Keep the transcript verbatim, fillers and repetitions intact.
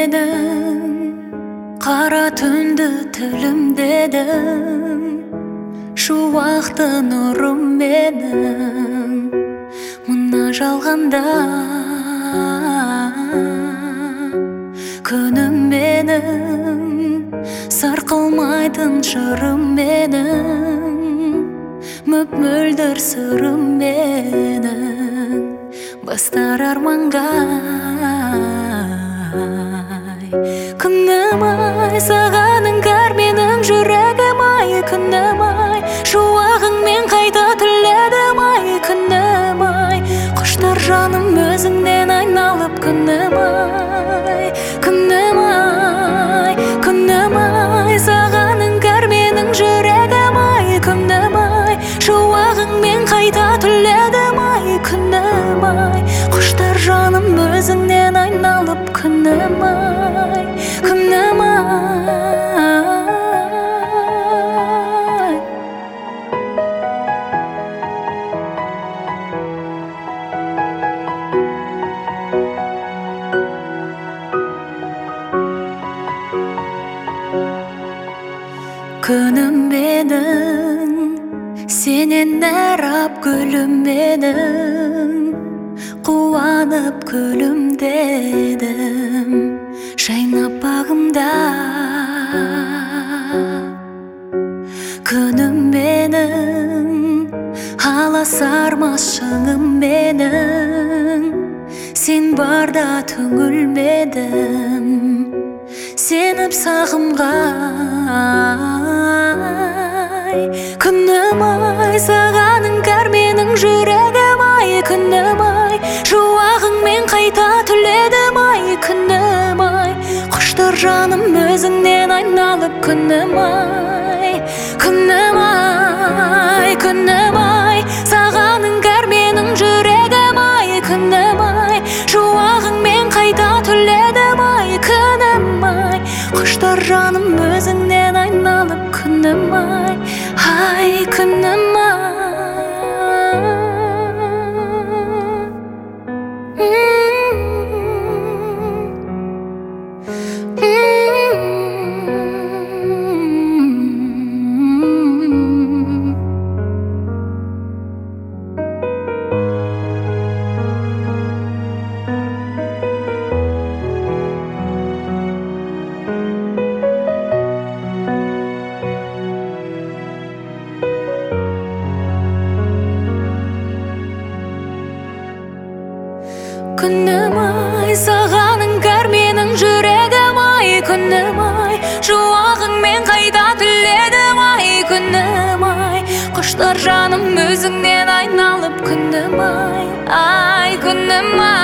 менің қара түнді тілімдедің, шуақты нұрым менің мына жалғанда. Күнім менің сарқылмайтын жырым менің, мөп-мөлдір сырым менің бастар арманға. Күнім ай, саған іңкәр менің жүрегім ай. Күнім ай, шуағыңмен қайта түледім ай. Күнім ай, құштар жаным өзіңнен айналып. Күнім ай, күнім ай, күнім ай, саған іңкәр менің жүрегім ай. Күнім ай, шуағыңмен қайта түледім ай. Күнім ай, құштар жаным өзіңнен айналып. Күнім ай, күнім ай. Күнім менің сенен нәрап гүлім менің, қуанып күлімдедім жайнап бағымда. Күнім менің аласармас шыңым менің, сен барда түңілмедім сеніп сағымға. Күнім ай, саған іңкәр менің жүрегім ай. Күнім ай, шуағыңмен қайта түледім ай. Күнім ай, құштар жаным өзіңнен айналып. Күнім ай, күнім ай, күнім ай, саған іңкәр менің жүрегім ай. Күнім ай, шуағыңмен қайта түледім ай. Күнім ай, құштар жаным өзіңнен айналып. Күнім ай, ай, күнім ай. Күнім ай, саған іңкәр менің жүрегім ай. Күнім ай, шуағыңмен қайта түледім ай. Күнім ай, құштар жаным өзіңнен айналып. Күнім ай, ай, күнім ай.